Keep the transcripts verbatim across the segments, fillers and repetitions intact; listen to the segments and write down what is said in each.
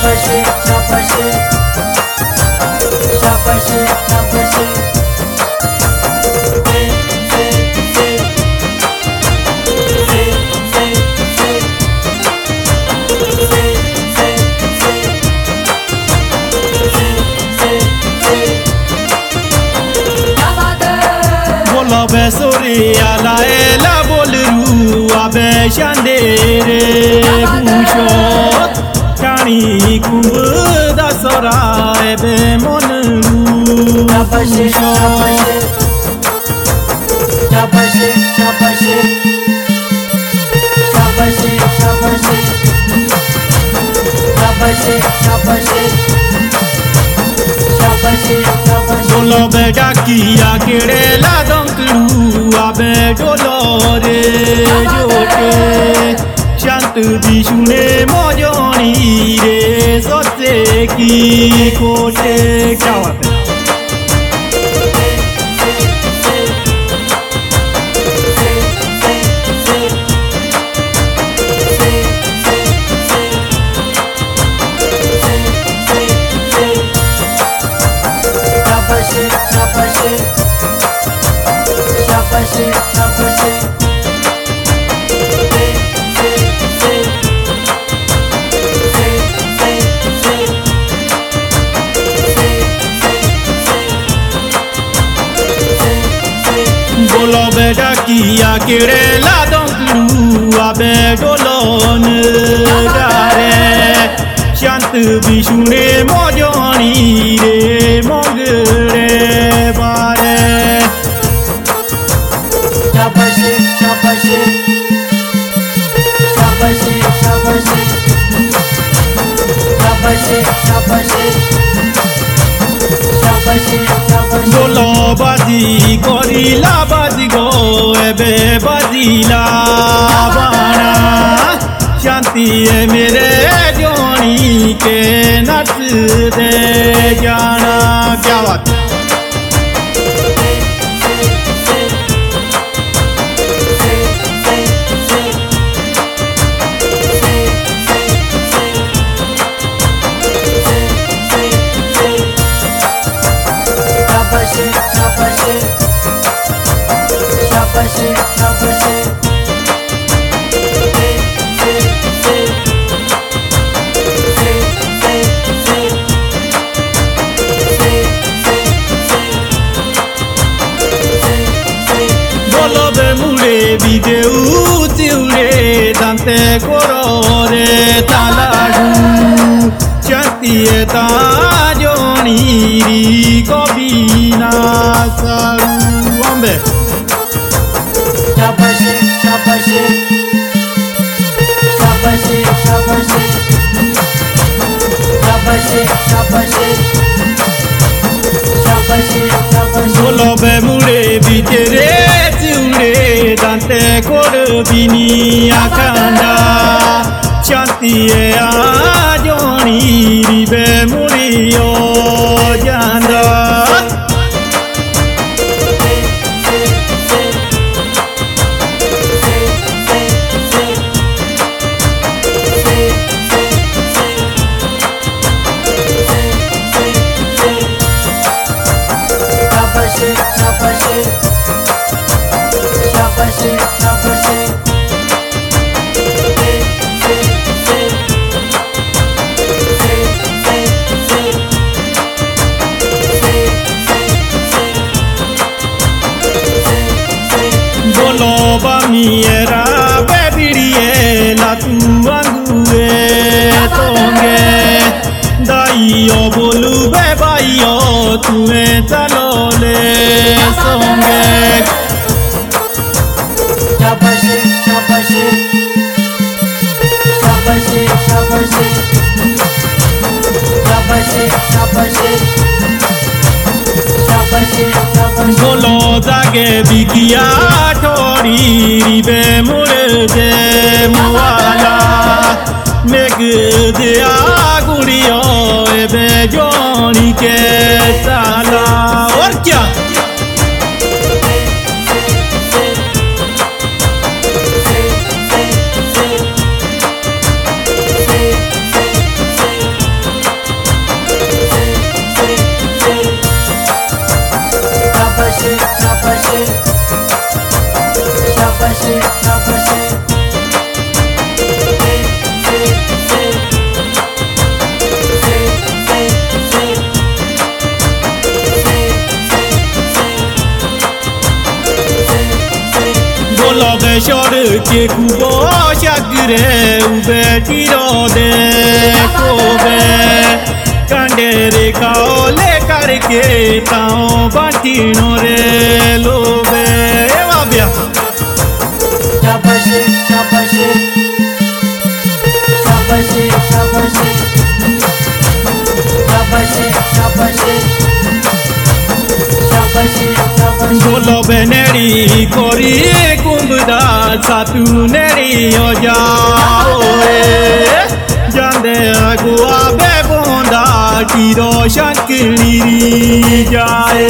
शाबाशी शाबाशी शाबाशी शाबाशी Abe sori ala ela bolru abe shandere busho kani kumbuda sora ebe monru shabashi shabashi shabashi shabashi shabashi shabashi shabashi shabashi shabashi shabashi Dolo beda kiya kere la donkru abe dolo re jote shant bishune mojoni re sote ki kote kya baat hai शाबाशी शाबाशी शाबाशी Bolo beda kiya kere la donkru abe dolon gare shant bishune mojoni re mogre bare शाबाशी शाबाशी शाबाशी शाबाशी शाबाशी शाबाशी शाबाशी शाबाशी Dolo bazi gorila bazi go ebe bazila bana shanti hai mere joni ke nat de jana kya baat hai शाबाशी शाबाशी शाबाशी शाबाशी Bolo be mure bideu tiure dante korore taladu chanti eta joni ri kobina saru ambe शाबाशी शाबाशी शाबाशी शाबाशी शाबाशी शाबाशी शाबाशी शाबाशी Bolo be mure bidere tiure dante korbini akanda chanti a joni ri be murio janda शाबाशी शाबाशी शाबाशी शाबाशी Bolo ba miera bebirie la tu angue tonge daiyo bolu be baiyo tue talole songe शाबाशी शाबाशी शाबाशी शाबाशी शाबाशी शाबाशी शाबाशी शाबाशी Bolo dage bikiya thori ribe murde muala meg de aguriyo ebe joni ke sala aur kya shor ke kubo shagre ube tiro de kobe kandere kaole karke tao batino re lobe evabia shabashi shabashi shabashi shabashi shabashi shabashi shabashi shabashi Golo beneri kori kumbda satu neri oja oe jande agua bebonda tiro shankiri jae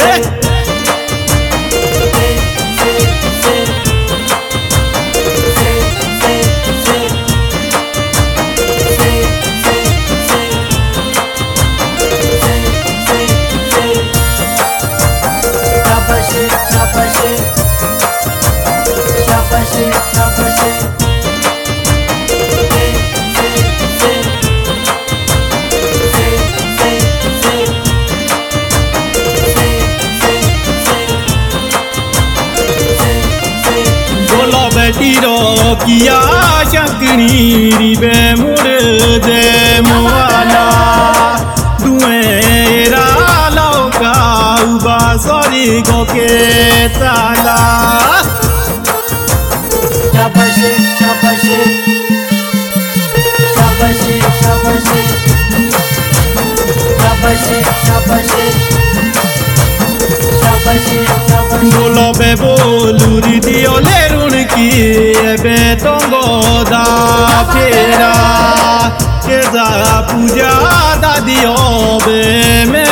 shabashi shabashi Golo betiro kia shankiri ribe murde moana duera lauka uba sori goke tala shabashi shabashi shabashi shabashi shabashi shabashi shabashi shabashi Golo bebo luri dio lerun ki ebe tongo da pera keza puja da dio be me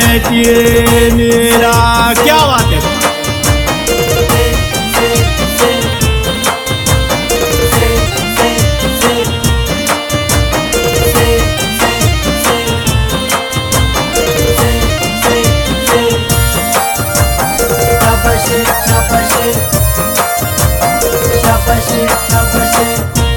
mera kya baat hai shabashi shabashi shabashi shabashi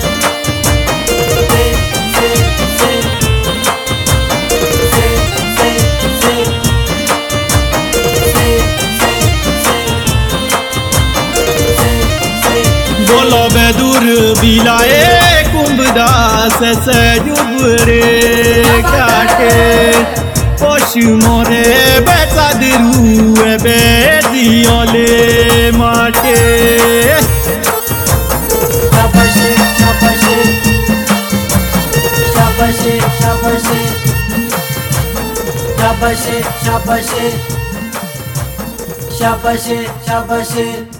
Golo bedur bilae kumbda se jubre kate poshu more betadru ebe diole mate shabashi shabashi shabashi shabashi shabashi shabashi shabashi shabashi